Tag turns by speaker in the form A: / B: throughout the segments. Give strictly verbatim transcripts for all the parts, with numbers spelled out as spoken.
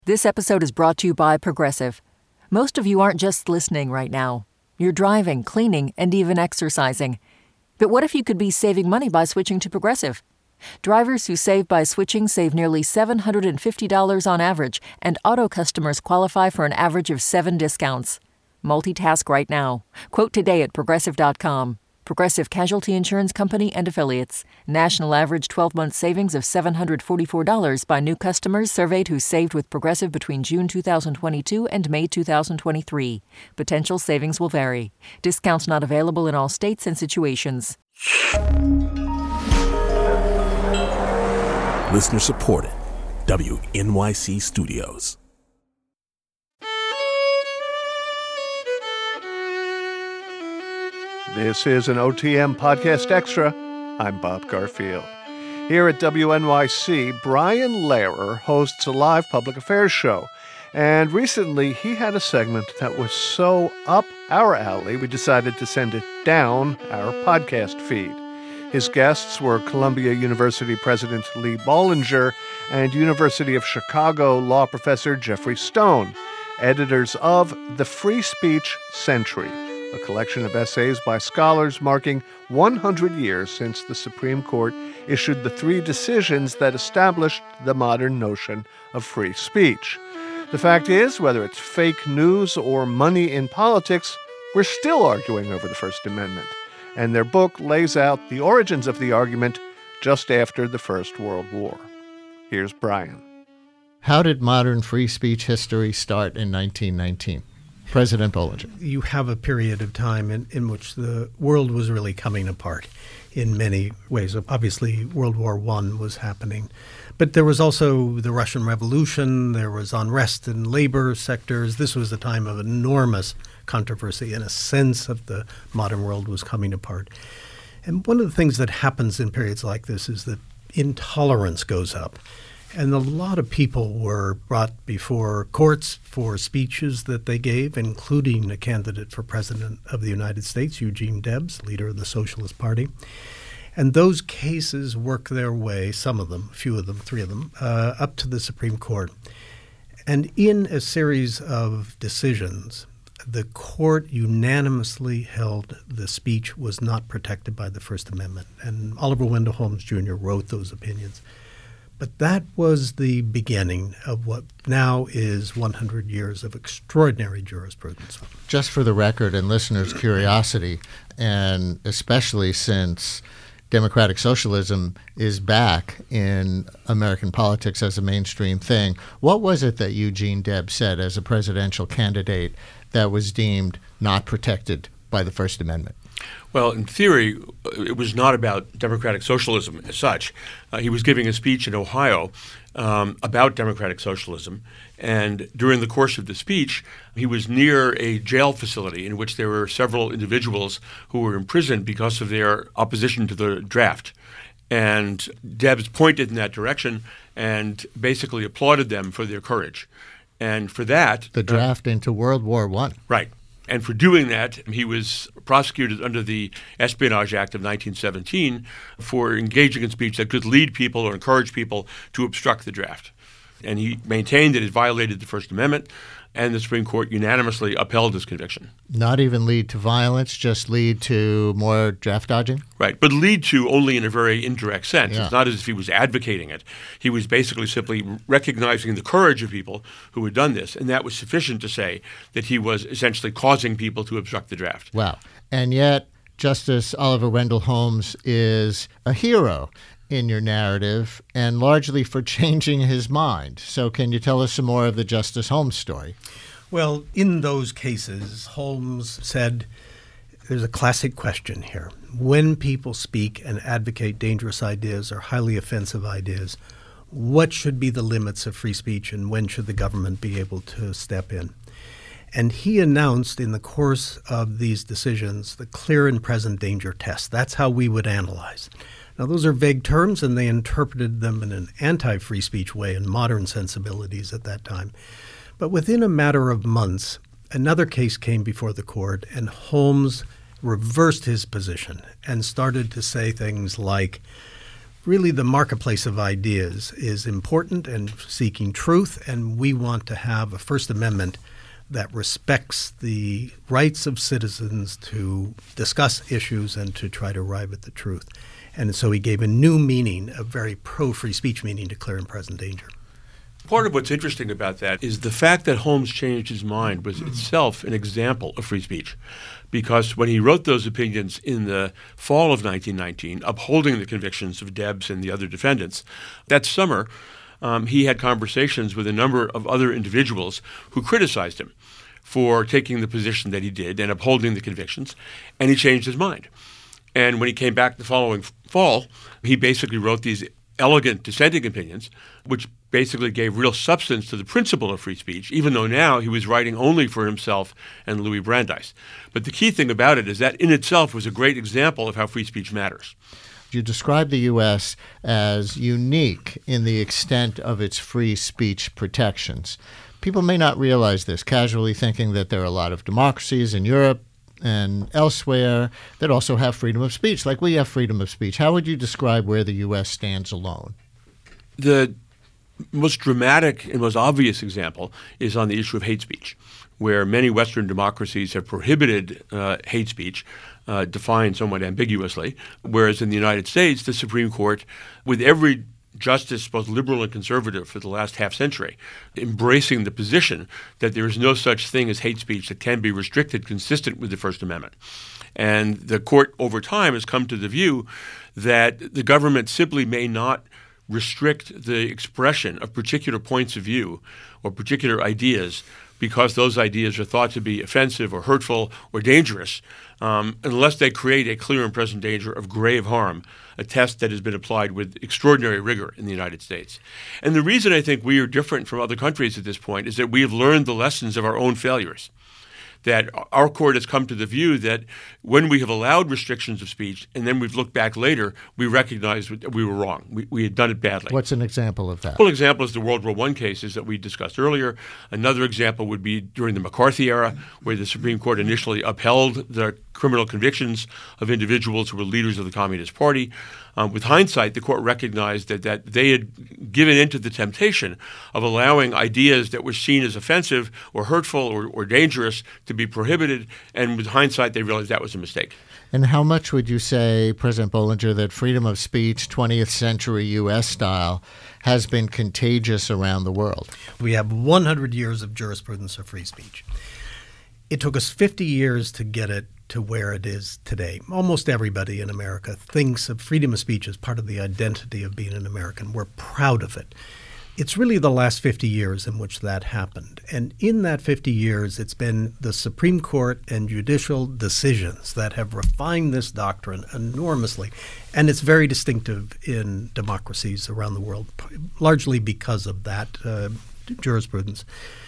A: This episode is brought to you by Progressive. Most of you aren't just listening right now. You're driving, cleaning, and even exercising. But what if you could be saving money by switching to Progressive? Drivers who save by switching save nearly seven hundred fifty dollars on average, and auto customers qualify for an average of seven discounts. Multitask right now. Quote today at Progressive dot com. Progressive Casualty Insurance Company and Affiliates. National average twelve-month savings of seven hundred forty-four dollars by new customers surveyed who saved with Progressive between June two thousand twenty-two and May two thousand twenty-three. Potential savings will vary. Discounts not available in all states and situations.
B: Listener supported. W N Y C Studios.
C: This is an O T M Podcast Extra. I'm Bob Garfield. Here at W N Y C, Brian Lehrer hosts a live public affairs show. And recently, he had a segment that was so up our alley, we decided to send it down our podcast feed. His guests were Columbia University President Lee Bollinger and University of Chicago law professor Jeffrey Stone, editors of The Free Speech Century, a collection of essays by scholars marking one hundred years since the Supreme Court issued the three decisions that established the modern notion of free speech. The fact is, whether it's fake news or money in politics, we're still arguing over the First Amendment. And their book lays out the origins of the argument just after the First World War. Here's Brian.
D: How did modern free speech history start in nineteen nineteen? President Bollinger.
E: You have a period of time in, in which the world was really coming apart in many ways. Obviously, World War One was happening. But there was also the Russian Revolution. There was unrest in labor sectors. This was a time of enormous controversy. In a sense of the modern world was coming apart. And one of the things that happens in periods like this is that intolerance goes up. And a lot of people were brought before courts for speeches that they gave, including a candidate for president of the United States, Eugene Debs, leader of the Socialist Party. And those cases work their way, some of them, a few of them, three of them, uh, up to the Supreme Court. And in a series of decisions, the court unanimously held the speech was not protected by the First Amendment. And Oliver Wendell Holmes Junior wrote those opinions. But that was the beginning of what now is one hundred years of extraordinary jurisprudence.
D: Just for the record and listeners' curiosity, and especially since democratic socialism is back in American politics as a mainstream thing, what was it that Eugene Debs said as a presidential candidate that was deemed not protected by the First Amendment?
F: Well, in theory, it was not about democratic socialism as such. Uh, he was giving a speech in Ohio um, about democratic socialism, and during the course of the speech, he was near a jail facility in which there were several individuals who were imprisoned because of their opposition to the draft. And Debs pointed in that direction and basically applauded them for their courage. And for that—
D: The draft uh, into World War One.
F: Right. And for doing that, he was prosecuted under the Espionage Act of nineteen seventeen for engaging in speech that could lead people or encourage people to obstruct the draft. And he maintained that it violated the First Amendment, and the Supreme Court unanimously upheld his conviction.
D: Not even lead to violence, just lead to more draft dodging?
F: Right, but lead to only in a very indirect sense.
D: Yeah.
F: It's not as if he was advocating it. He was basically simply recognizing the courage of people who had done this, and that was sufficient to say that he was essentially causing people to obstruct the draft.
D: Wow. And yet, Justice Oliver Wendell Holmes is a hero in your narrative, and largely for changing his mind. So can you tell us some more of the Justice Holmes story?
E: Well, in those cases, Holmes said, there's a classic question here. When people speak and advocate dangerous ideas or highly offensive ideas, what should be the limits of free speech, and when should the government be able to step in? And he announced in the course of these decisions the clear and present danger test. That's how we would analyze. Now, those are vague terms, and they interpreted them in an anti-free speech way in modern sensibilities at that time. But within a matter of months, another case came before the court, and Holmes reversed his position and started to say things like, really the marketplace of ideas is important and seeking truth, and we want to have a First Amendment that respects the rights of citizens to discuss issues and to try to arrive at the truth. And so he gave a new meaning, a very pro-free speech meaning to clear and present danger.
F: Part of what's interesting about that is the fact that Holmes changed his mind was itself an example of free speech, because when he wrote those opinions in the fall of nineteen nineteen, upholding the convictions of Debs and the other defendants, that summer um, he had conversations with a number of other individuals who criticized him for taking the position that he did and upholding the convictions, and he changed his mind. And when he came back the following fall, he basically wrote these elegant dissenting opinions, which basically gave real substance to the principle of free speech, even though now he was writing only for himself and Louis Brandeis. But the key thing about it is that in itself was a great example of how free speech matters.
D: You describe the U S as unique in the extent of its free speech protections. People may not realize this, casually thinking that there are a lot of democracies in Europe and elsewhere that also have freedom of speech, like we have freedom of speech. How would you describe where the U S stands alone?
F: The most dramatic and most obvious example is on the issue of hate speech, where many Western democracies have prohibited uh, hate speech, uh, defined somewhat ambiguously, whereas in the United States, the Supreme Court, with every justice, both liberal and conservative, for the last half century, embracing the position that there is no such thing as hate speech that can be restricted consistent with the First Amendment. And the court over time has come to the view that the government simply may not restrict the expression of particular points of view or particular ideas because those ideas are thought to be offensive or hurtful or dangerous, um, unless they create a clear and present danger of grave harm, a test that has been applied with extraordinary rigor in the United States. And the reason I think we are different from other countries at this point is that we have learned the lessons of our own failures. That our court has come to the view that when we have allowed restrictions of speech and then we've looked back later, we recognize that we were wrong. We, we had done it badly.
D: What's an example of that?
F: One example is the World War One cases that we discussed earlier. Another example would be during the McCarthy era, where the Supreme Court initially upheld the criminal convictions of individuals who were leaders of the Communist Party. Um, with hindsight, the court recognized that, that they had given into the temptation of allowing ideas that were seen as offensive or hurtful or, or dangerous to be prohibited, and with hindsight, they realized that was a mistake.
D: And how much would you say, President Bollinger, that freedom of speech, twentieth century U S style, has been contagious around the world?
E: We have one hundred years of jurisprudence of free speech. It took us fifty years to get it to where it is today. Almost everybody in America thinks of freedom of speech as part of the identity of being an American. We're proud of it. It's really the last fifty years in which that happened. And in that fifty years, it's been the Supreme Court and judicial decisions that have refined this doctrine enormously. And it's very distinctive in democracies around the world, largely because of that uh, jurisprudence.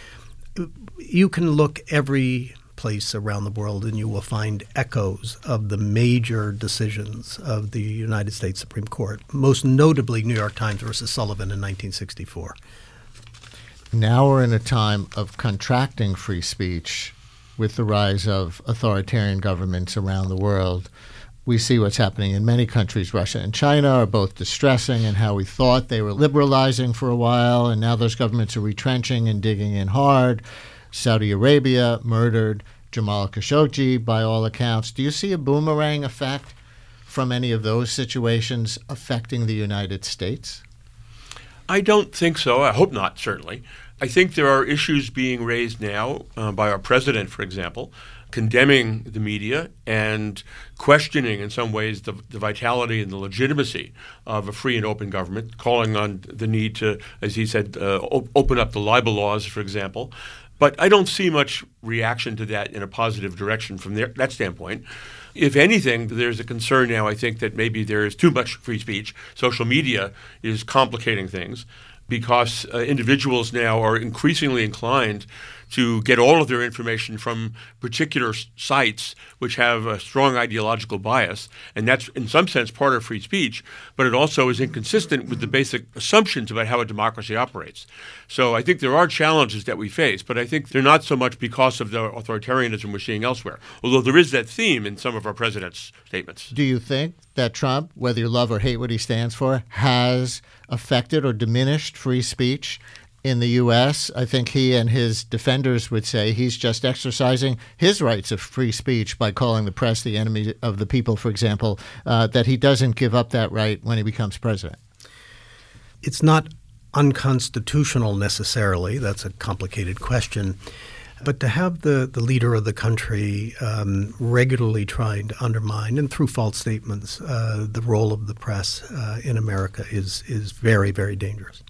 E: You can look every place around the world and you will find echoes of the major decisions of the United States Supreme Court, most notably New York Times versus Sullivan in nineteen sixty-four.
D: Now we're in a time of contracting free speech with the rise of authoritarian governments around the world. We see what's happening in many countries. Russia and China are both distressing in how we thought they were liberalizing for a while, and now those governments are retrenching and digging in hard. Saudi Arabia murdered Jamal Khashoggi, by all accounts. Do you see a boomerang effect from any of those situations affecting the United States?
F: I don't think so. I hope not, certainly. I think there are issues being raised now uh, by our president, for example, condemning the media and questioning in some ways the, the vitality and the legitimacy of a free and open government, calling on the need to, as he said, uh, op- open up the libel laws, for example. But I don't see much reaction to that in a positive direction from there, that standpoint. If anything, there's a concern now, I think, that maybe there is too much free speech. Social media is complicating things because uh, individuals now are increasingly inclined to get all of their information from particular s- sites which have a strong ideological bias, and that's in some sense part of free speech, but it also is inconsistent with the basic assumptions about how a democracy operates. So I think there are challenges that we face, but I think they're not so much because of the authoritarianism we're seeing elsewhere, although there is that theme in some of our president's statements.
D: Do you think that Trump, whether you love or hate what he stands for, has affected or diminished free speech in the U S? I think he and his defenders would say he's just exercising his rights of free speech by calling the press the enemy of the people, for example, uh, that he doesn't give up that right when he becomes president.
E: It's not unconstitutional necessarily. That's a complicated question. But to have the, the leader of the country um, regularly trying to undermine, and through false statements, uh, the role of the press uh, in America is is very, very dangerous.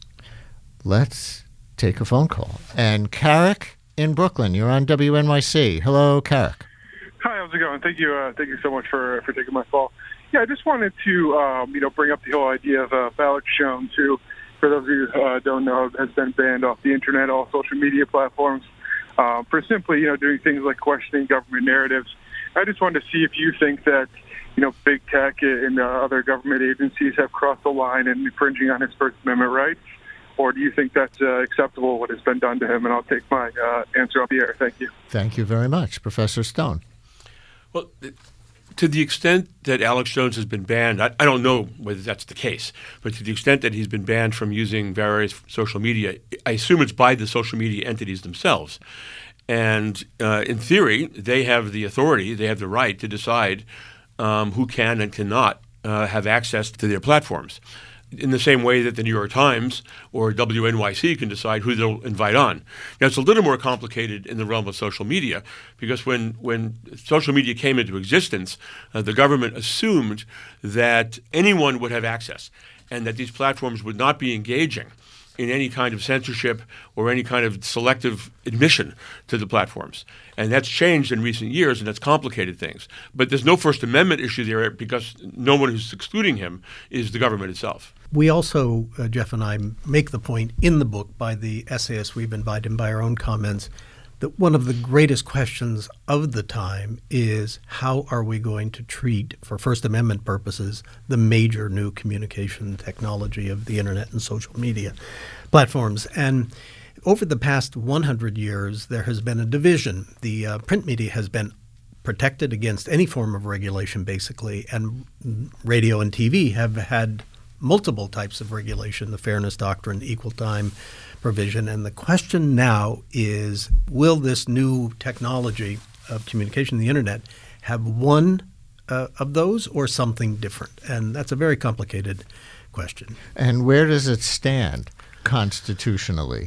D: Let's take a phone call. And Carrick in Brooklyn, you're on W N Y C. Hello, Carrick.
G: Hi, how's it going? Thank you. Uh, thank you so much for for taking my call. Yeah, I just wanted to um, you know bring up the whole idea of uh, Alex Jones, who, for those of you who uh, don't know, has been banned off the internet, all social media platforms, uh, for simply you know doing things like questioning government narratives. I just wanted to see if you think that you know big tech and uh, other government agencies have crossed the line and infringing on his First Amendment rights, or do you think that's uh, acceptable what has been done to him? And I'll take my uh, answer on the air. Thank you.
D: Thank you very much, Professor Stone.
F: Well, to the extent that Alex Jones has been banned, I, I don't know whether that's the case, but to the extent that he's been banned from using various social media, I assume it's by the social media entities themselves. And uh, in theory, they have the authority, they have the right to decide um, who can and cannot uh, have access to their platforms, in the same way that the New York Times or W N Y C can decide who they'll invite on. Now, it's a little more complicated in the realm of social media, because when, when social media came into existence, uh, the government assumed that anyone would have access and that these platforms would not be engaging in any kind of censorship or any kind of selective admission to the platforms. And that's changed in recent years, and that's complicated things. But there's no First Amendment issue there, because no one who's excluding him is the government itself.
E: We also, uh, Jeff and I, make the point in the book by the essayists we've invited and by our own comments that one of the greatest questions of the time is how are we going to treat, for First Amendment purposes, the major new communication technology of the internet and social media platforms. And over the past one hundred years, there has been a division. The uh, print media has been protected against any form of regulation, basically, and radio and T V have had multiple types of regulation, the Fairness Doctrine, equal time provision. And the question now is, will this new technology of communication, the internet, have one uh, of those or something different? And that's a very complicated question.
D: And where does it stand constitutionally?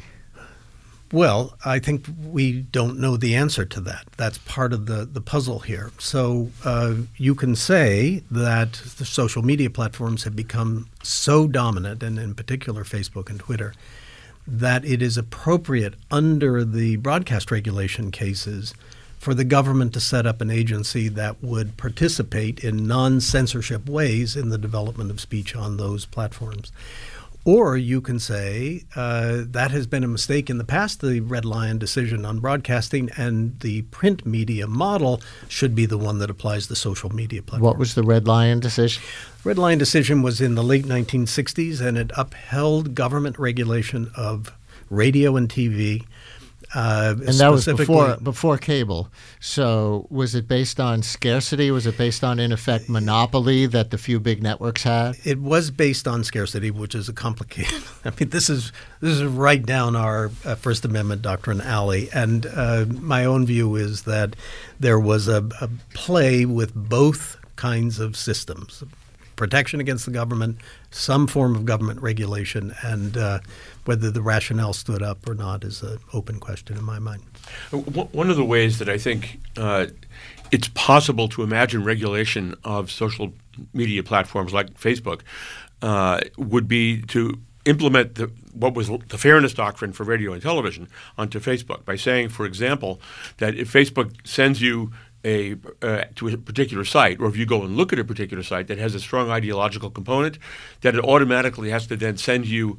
E: Well, I think we don't know the answer to that. That's part of the, the puzzle here. So uh, you can say that the social media platforms have become so dominant, and in particular Facebook and Twitter, that it is appropriate under the broadcast regulation cases for the government to set up an agency that would participate in non-censorship ways in the development of speech on those platforms. Or you can say uh, that has been a mistake in the past, the Red Lion decision on broadcasting, and the print media model should be the one that applies to social media platforms.
D: What was the Red Lion decision?
E: Red Lion decision was in the late nineteen sixties, and it upheld government regulation of radio and T V. Uh,
D: and that was before before cable. So was it based on scarcity? Was it based on, in effect, monopoly that the few big networks had?
E: It was based on scarcity, which is a complicated. I mean, this is this is right down our uh, First Amendment doctrine alley. And uh, my own view is that there was a, a play with both kinds of systems: protection against the government, some form of government regulation, and uh, whether the rationale stood up or not is an open question in my mind.
F: One of the ways that I think uh, it's possible to imagine regulation of social media platforms like Facebook uh, would be to implement the, what was the Fairness Doctrine for radio and television onto Facebook by saying, for example, that if Facebook sends you A, uh, to a particular site, or if you go and look at a particular site that has a strong ideological component, that it automatically has to then send you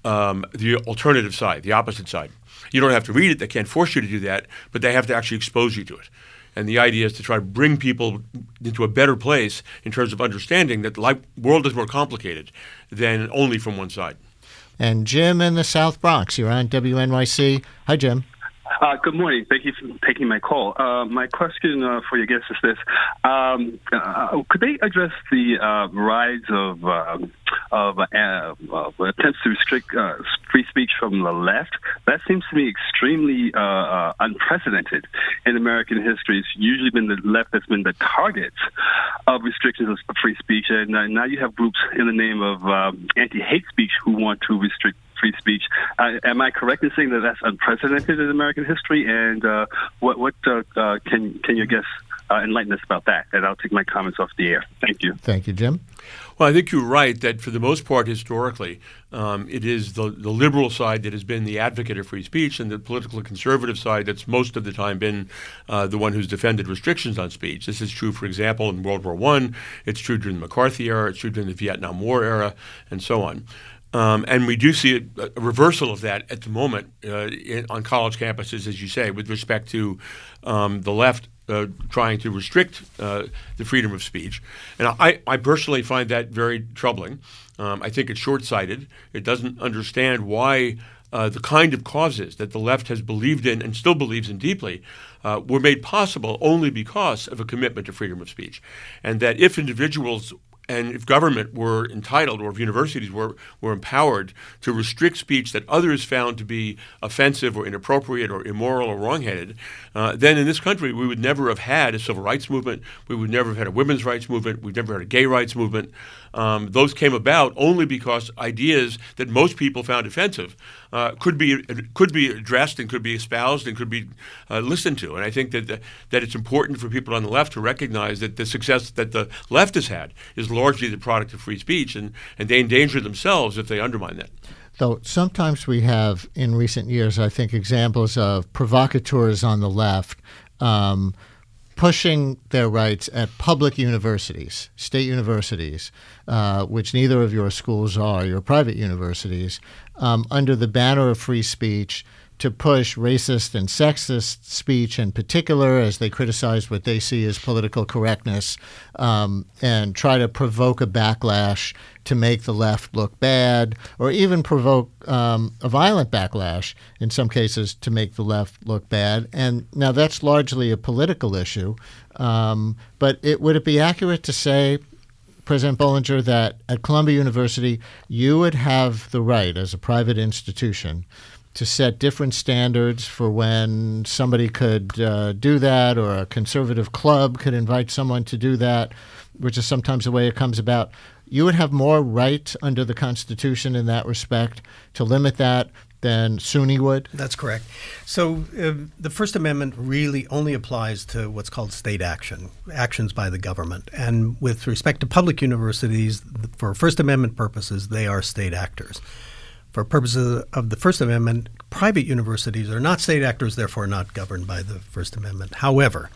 F: um, the alternative side, the opposite side. You don't have to read it. They can't force you to do that, but they have to actually expose you to it. And the idea is to try to bring people into a better place in terms of understanding that the life, world is more complicated than only from one side.
D: And Jim in the South Bronx, you're on W N Y C. Hi, Jim.
H: Uh, good morning. Thank you for taking my call. Uh, my question uh, for your guest is this. Um, uh, could they address the uh, rise of, uh, of, uh, of attempts to restrict uh, free speech from the left? That seems to me extremely uh, uh, unprecedented in American history. It's usually been the left that's been the target of restrictions of free speech. And uh, now you have groups in the name of um, anti-hate speech who want to restrict free speech. Uh, am I correct in saying that that's unprecedented in American history? And uh, what, what uh, uh, can can your guests uh, enlighten us about that? And I'll take my comments off the air. Thank you.
D: Thank you, Jim.
F: Well, I think you're right that for the most part, historically, um, it is the, the liberal side that has been the advocate of free speech, and the political conservative side that's most of the time been uh, the one who's defended restrictions on speech. This is true, for example, in World War One. It's true during the McCarthy era. It's true during the Vietnam War era, and so on. Um, and we do see a, a reversal of that at the moment uh, in, on college campuses, as you say, with respect to um, the left uh, trying to restrict uh, the freedom of speech. And I, I personally find that very troubling. Um, I think it's short-sighted. It doesn't understand why uh, the kind of causes that the left has believed in and still believes in deeply uh, were made possible only because of a commitment to freedom of speech. And that if individuals and if government were entitled, or if universities were, were empowered to restrict speech that others found to be offensive or inappropriate or immoral or wrongheaded, uh, then in this country we would never have had a civil rights movement. We would never have had a women's rights movement. We've never had a gay rights movement. Um, those came about only because ideas that most people found offensive uh, could be could be addressed and could be espoused and could be uh, listened to. And I think that the, that it's important for people on the left to recognize that the success that the left has had is largely the product of free speech, and, and they endanger themselves if they undermine that.
D: Though sometimes we have, in recent years, I think, examples of provocateurs on the left um, pushing their rights at public universities, state universities, uh, which neither of your schools are, your private universities, um, under the banner of free speech, to push racist and sexist speech in particular as they criticize what they see as political correctness, um, and try to provoke a backlash to make the left look bad, or even provoke um, a violent backlash in some cases to make the left look bad. And now that's largely a political issue, um, but it, would it be accurate to say, President Bollinger, that at Columbia University you would have the right as a private institution to set different standards for when somebody could uh, do that, or a conservative club could invite someone to do that, which is sometimes the way it comes about? You would have more right under the Constitution in that respect to limit that than SUNY would?
E: That's correct. So uh, the First Amendment really only applies to what's called state action, actions by the government. And with respect to public universities, for First Amendment purposes, they are state actors. For purposes of the First Amendment, private universities are not state actors, therefore not governed by the First Amendment. However,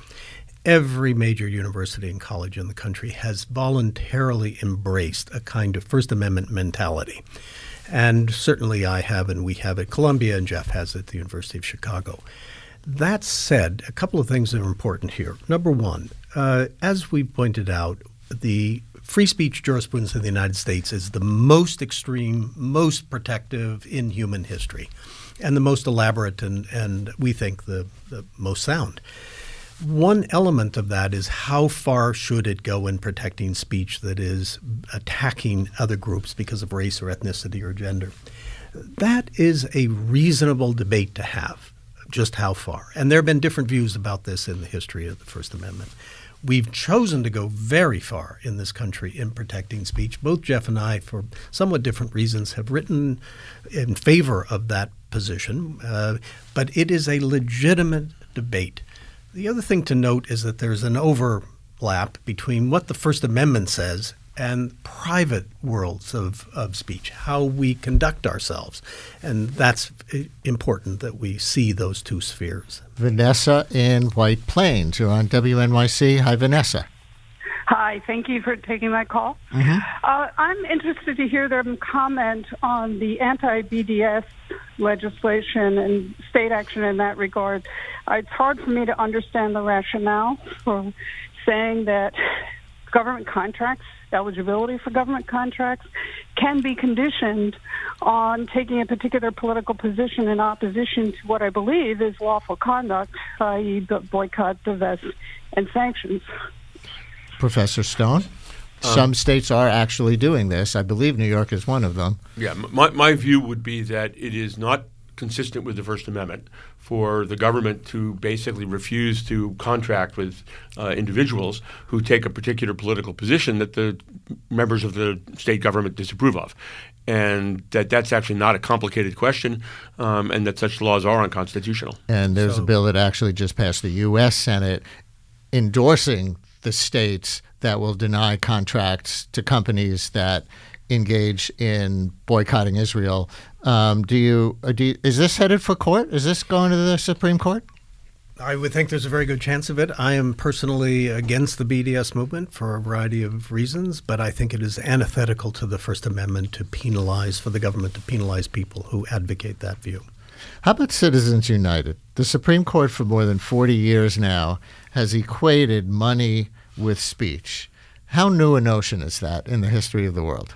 E: every major university and college in the country has voluntarily embraced a kind of First Amendment mentality. And certainly I have, and we have at Columbia, and Jeff has at the University of Chicago. That said, a couple of things that are important here. Number one, uh, as we pointed out, the free speech jurisprudence in the United States is the most extreme, most protective in human history, and the most elaborate and, and we think the, the most sound. One element of that is how far should it go in protecting speech that is attacking other groups because of race or ethnicity or gender. That is a reasonable debate to have, just how far. And there have been different views about this in the history of the First Amendment. We've chosen to go very far in this country in protecting speech. Both Jeff and I, for somewhat different reasons, have written in favor of that position. Uh, but it is a legitimate debate. The other thing to note is that there's an overlap between what the First Amendment says and private worlds of, of speech, how we conduct ourselves. And that's important that we see those two spheres.
D: Vanessa in White Plains. You're on W N Y C. Hi, Vanessa.
I: Hi. Hi, thank you for taking my call.
D: Mm-hmm.
I: Uh, I'm interested to hear them comment on the anti-B D S legislation and state action in that regard. Uh, it's hard for me to understand the rationale for saying that government contracts, eligibility for government contracts, can be conditioned on taking a particular political position in opposition to what I believe is lawful conduct, that is boycott, divest, and sanctions.
D: Professor Stone? Some states are actually doing this. I believe New York is one of them.
F: Yeah, my, my view would be that it is not consistent with the First Amendment for the government to basically refuse to contract with uh, individuals who take a particular political position that the members of the state government disapprove of. And that that's actually not a complicated question, um, and that such laws are unconstitutional.
D: And there's
E: So-
D: a bill that actually just passed the U S Senate endorsing the states that will deny contracts to companies that engage in boycotting Israel. Um, do you, uh, do you, is this headed for court? Is this going to the Supreme Court?
E: I would think there's a very good chance of it. I am personally against the B D S movement for a variety of reasons, but I think it is antithetical to the First Amendment to penalize, for the government to penalize people who advocate that view.
D: How about Citizens United? The Supreme Court for more than forty years now has equated money with speech. How new a notion is that in the history of the world?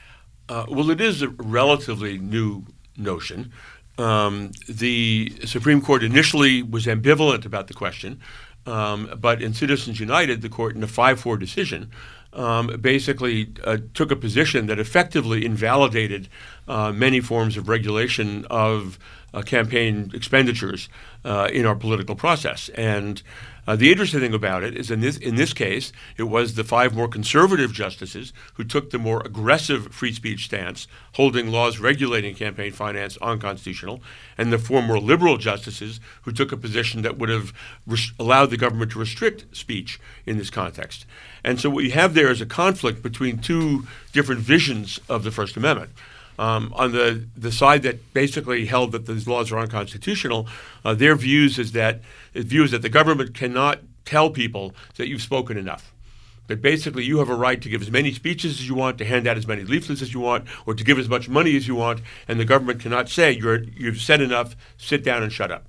F: Uh, well, it is a relatively new notion. Um, the Supreme Court initially was ambivalent about the question, um, but in Citizens United, the court, in a five four decision, um, basically uh, took a position that effectively invalidated uh, many forms of regulation of uh, campaign expenditures uh, in our political process. And Uh, the interesting thing about it is in this in this case, it was the five more conservative justices who took the more aggressive free speech stance, holding laws regulating campaign finance unconstitutional, and the four more liberal justices who took a position that would have res- allowed the government to restrict speech in this context. And so what you have there is a conflict between two different visions of the First Amendment. Um, on the, the side that basically held that these laws are unconstitutional, uh, their views is that it views that the government cannot tell people that you've spoken enough. That basically you have a right to give as many speeches as you want, to hand out as many leaflets as you want, or to give as much money as you want, and the government cannot say you're, you've said enough, sit down and shut up.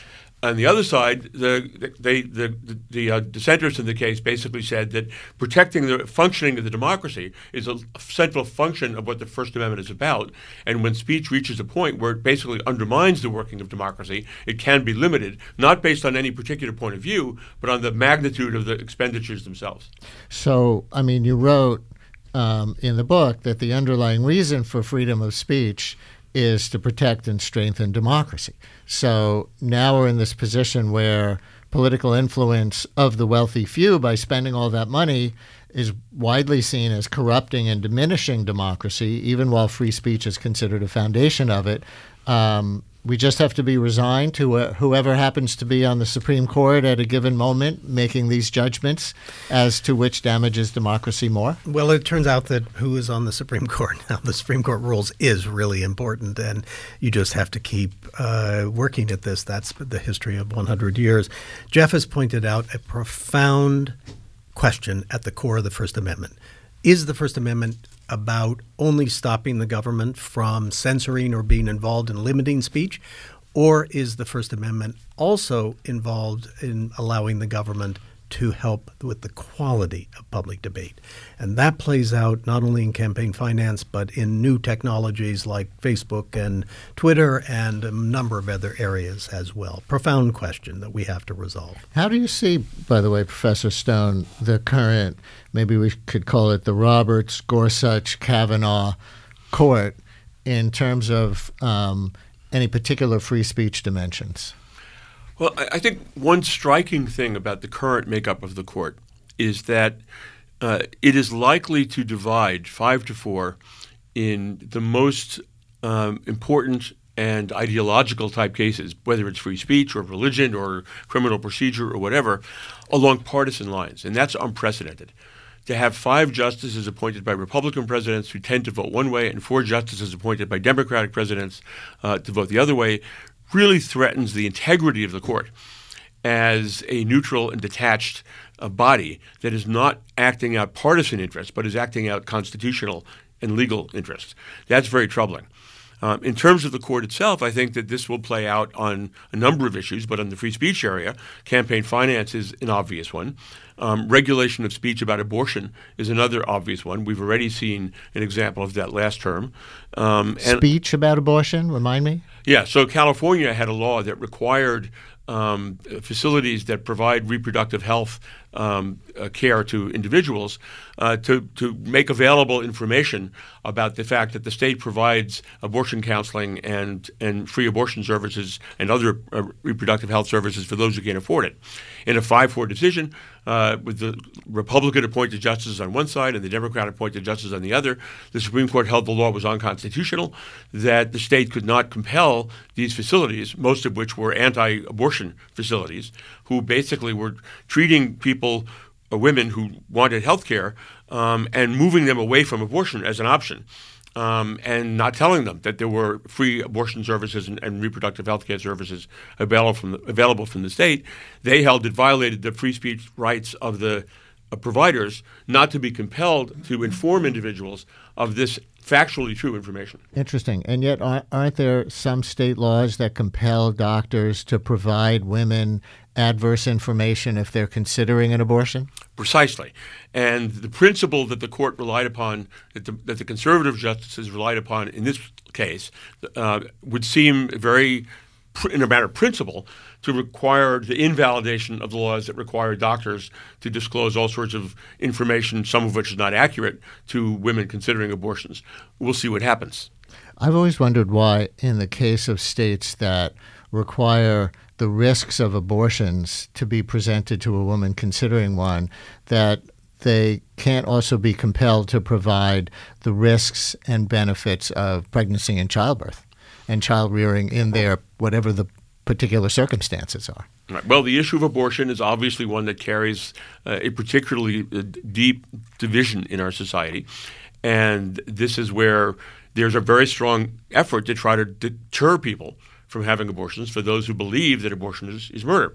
F: On the other side, the they, the the, the uh, dissenters in the case basically said that protecting the functioning of the democracy is a central function of what the First Amendment is about. And when speech reaches a point where it basically undermines the working of democracy, it can be limited, not based on any particular point of view, but on the magnitude of the expenditures themselves.
D: So, I mean, you wrote um, in the book that the underlying reason for freedom of speech is to protect and strengthen democracy. So now we're in this position where political influence of the wealthy few by spending all that money is widely seen as corrupting and diminishing democracy, even while free speech is considered a foundation of it. Um, we just have to be resigned to uh, whoever happens to be on the Supreme Court at a given moment making these judgments as to which damages democracy more?
E: Well, it turns out that who is on the Supreme Court now, the Supreme Court rules is really important, and you just have to keep uh, working at this. That's the history of one hundred years. Jeff has pointed out a profound question at the core of the First Amendment. Is the First Amendment about only stopping the government from censoring or being involved in limiting speech? Or is the First Amendment also involved in allowing the government to help with the quality of public debate? And that plays out not only in campaign finance, but in new technologies like Facebook and Twitter and a number of other areas as well. Profound question that we have to resolve.
D: How do you see, by the way, Professor Stone, the current, maybe we could call it the Roberts, Gorsuch, Kavanaugh court in terms of um, any particular free speech dimensions?
F: Well, I think one striking thing about the current makeup of the court is that uh, it is likely to divide five to four in the most um, important and ideological type cases, whether it's free speech or religion or criminal procedure or whatever, along partisan lines. And that's unprecedented. To have five justices appointed by Republican presidents who tend to vote one way and four justices appointed by Democratic presidents uh, to vote the other way really threatens the integrity of the court as a neutral and detached a body that is not acting out partisan interests, but is acting out constitutional and legal interests. That's very troubling. Um, in terms of the court itself, I think that this will play out on a number of issues, but on the free speech area, campaign finance is an obvious one. Um, regulation of speech about abortion is another obvious one. We've already seen an example of that last term. Um, and
D: speech about abortion, remind me?
F: Yeah, so California had a law that required um, facilities that provide reproductive health um, uh, care to individuals uh, to, to make available information about the fact that the state provides abortion counseling and, and free abortion services and other uh, reproductive health services for those who can't afford it. In a five four decision, uh, with the Republican-appointed justices on one side and the Democrat-appointed justices on the other, the Supreme Court held the law was unconstitutional, that the state could not compel these facilities, most of which were anti-abortion facilities, who basically were treating people, uh, women who wanted health care, um, and moving them away from abortion as an option. Um, and not telling them that there were free abortion services and, and reproductive health care services available from the, available from the state. They held it violated the free speech rights of the uh, providers not to be compelled to inform individuals of this factually true information.
D: Interesting. And yet, aren't there some state laws that compel doctors to provide women adverse information if they're considering an abortion?
F: Precisely. And the principle that the court relied upon, that the, that the conservative justices relied upon in this case, uh, would seem very, in a matter of principle, to require the invalidation of the laws that require doctors to disclose all sorts of information, some of which is not accurate, to women considering abortions. We'll see what happens.
D: I've always wondered why, in the case of states that require the risks of abortions to be presented to a woman considering one, that they can't also be compelled to provide the risks and benefits of pregnancy and childbirth and child rearing in their whatever the particular circumstances are.
F: Right. Well, the issue of abortion is obviously one that carries uh, a particularly uh, deep division in our society. And this is where there's a very strong effort to try to deter people from having abortions for those who believe that abortion is, is murder.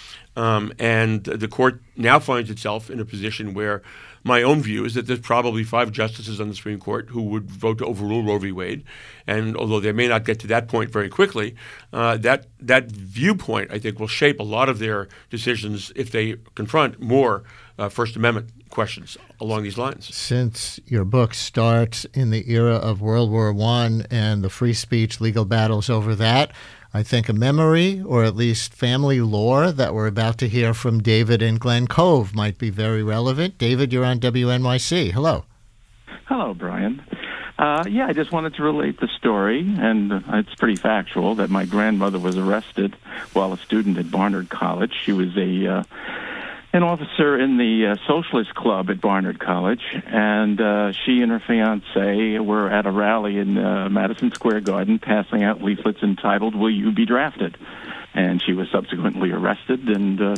F: Um, and the court now finds itself in a position where my own view is that there's probably five justices on the Supreme Court who would vote to overrule Roe v. Wade. And although they may not get to that point very quickly, uh, that that viewpoint, I think, will shape a lot of their decisions if they confront more uh, First Amendment questions along these lines.
D: Since your book starts in the era of World War One and the free speech legal battles over that, I think a memory, or at least family lore, that we're about to hear from David in Glen Cove might be very relevant. David, you're on W N Y C. Hello.
J: Hello, Brian. Uh, yeah, I just wanted to relate the story, and uh, it's pretty factual, that my grandmother was arrested while a student at Barnard College. She was a uh, an officer in the uh, Socialist Club at Barnard College, and uh, she and her fiancé were at a rally in uh, Madison Square Garden passing out leaflets entitled, "Will You Be Drafted?" And she was subsequently arrested, and, uh,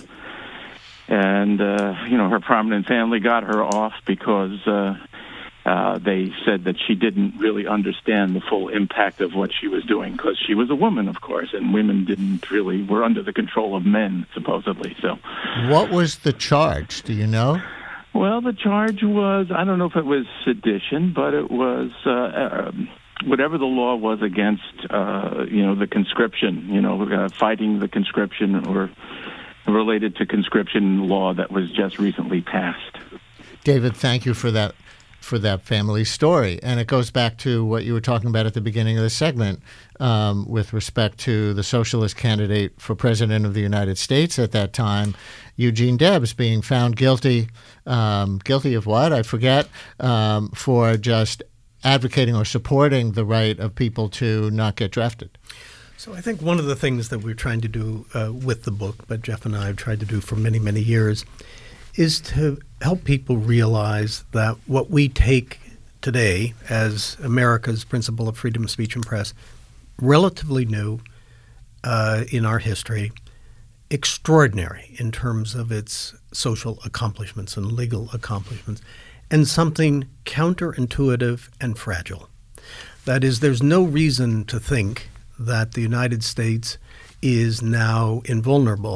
J: and uh, you know, her prominent family got her off because uh, uh, they said that she didn't really understand the full impact of what she was doing, because she was a woman, of course, and women didn't really, were under the control of men, supposedly. So,
D: what was the charge? Do you know?
J: Well, the charge was, I don't know if it was sedition, but it was uh, uh, whatever the law was against, uh, you know, the conscription, you know, uh, fighting the conscription or related to conscription law that was just recently passed.
D: David, thank you for that. for that family story. And it goes back to what you were talking about at the beginning of the segment um, with respect to the socialist candidate for president of the United States at that time, Eugene Debs, being found guilty, um, guilty of what? I forget, um, for just advocating or supporting the right of people to not get drafted.
E: So I think one of the things that we're trying to do uh, with the book, but Jeff and I have tried to do for many, many years, is to help people realize that what we take today as America's principle of freedom of speech and press, relatively new uh, in our history, extraordinary in terms of its social accomplishments and legal accomplishments, and something counterintuitive and fragile. That is, there's no reason to think that the United States is now invulnerable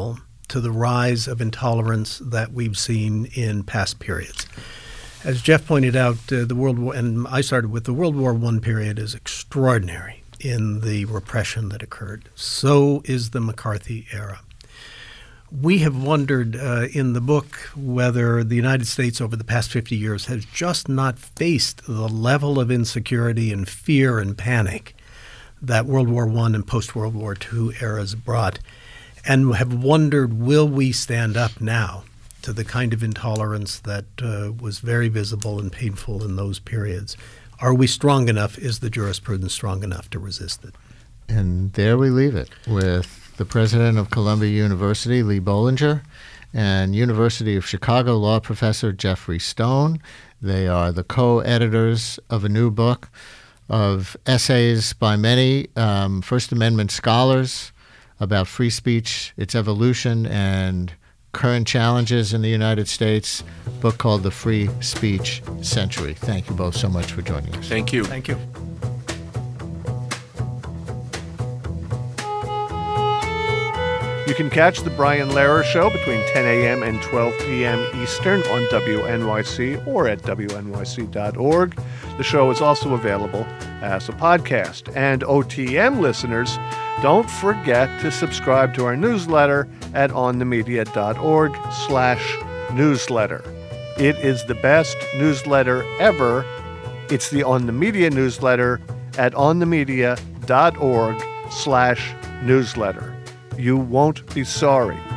E: to the rise of intolerance that we've seen in past periods. As Jeff pointed out, uh, the World War, and I started with the World War One period, is extraordinary in the repression that occurred. So is the McCarthy era. We have wondered uh, in the book whether the United States over the past fifty years has just not faced the level of insecurity and fear and panic that World War One and post-World War Two eras brought, and have wondered, will we stand up now to the kind of intolerance that uh, was very visible and painful in those periods? Are we strong enough? Is the jurisprudence strong enough to resist it?
D: And there we leave it with the president of Columbia University, Lee Bollinger, and University of Chicago law professor Jeffrey Stone. They are the co-editors of a new book of essays by many um, First Amendment scholars about free speech, its evolution, and current challenges in the United States, a book called The Free Speech Century. Thank you both so much for joining us.
F: Thank you.
E: Thank you.
C: You can catch The Brian Lehrer Show between ten a.m. and twelve p.m. Eastern on W N Y C or at W N Y C dot org. The show is also available as a podcast. And O T M listeners, don't forget to subscribe to our newsletter at onthemedia.org slash newsletter. It is the best newsletter ever. It's the On the Media newsletter at onthemedia.org slash newsletter. You won't be sorry.